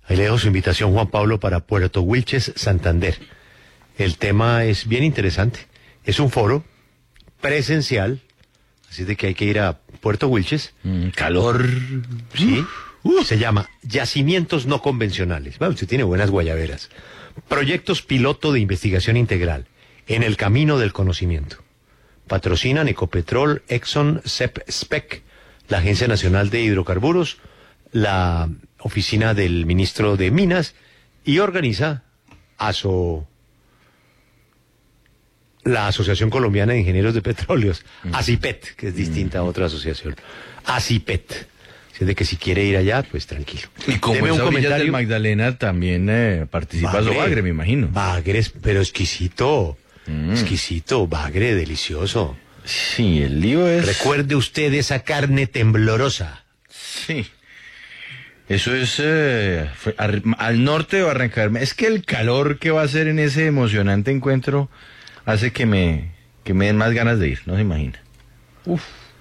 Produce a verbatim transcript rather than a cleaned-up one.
Ahí le dejo su invitación, Juan Pablo, para Puerto Wilches, Santander. El tema es bien interesante. Es un foro presencial, así de que hay que ir a Puerto Wilches. Mm, calor. Sí. Uh, se llama Yacimientos No Convencionales. Bueno, usted tiene buenas guayaberas. Proyectos piloto de investigación integral en el camino del conocimiento. Patrocinan Ecopetrol, Exxon, C E P, S P E C, la Agencia Nacional de Hidrocarburos, la Oficina del Ministro de Minas y organiza ASO, la Asociación Colombiana de Ingenieros de Petróleos, mm. ACIPET, que es distinta mm. a otra asociación. ACIPET. Así de que si quiere ir allá, pues tranquilo. Y como Deme es un a orillas comentario. del Magdalena, también eh, participa Bagre, Bagre, me imagino. Bagre, es- pero exquisito. Mm. Exquisito, bagre, delicioso. Sí, el lío es... Recuerde usted esa carne temblorosa. Sí. Eso es eh, fue ar- al norte de Barranca. Es que el calor que va a hacer en ese emocionante encuentro hace que me, que me den más ganas de ir, no se imagina. Uf.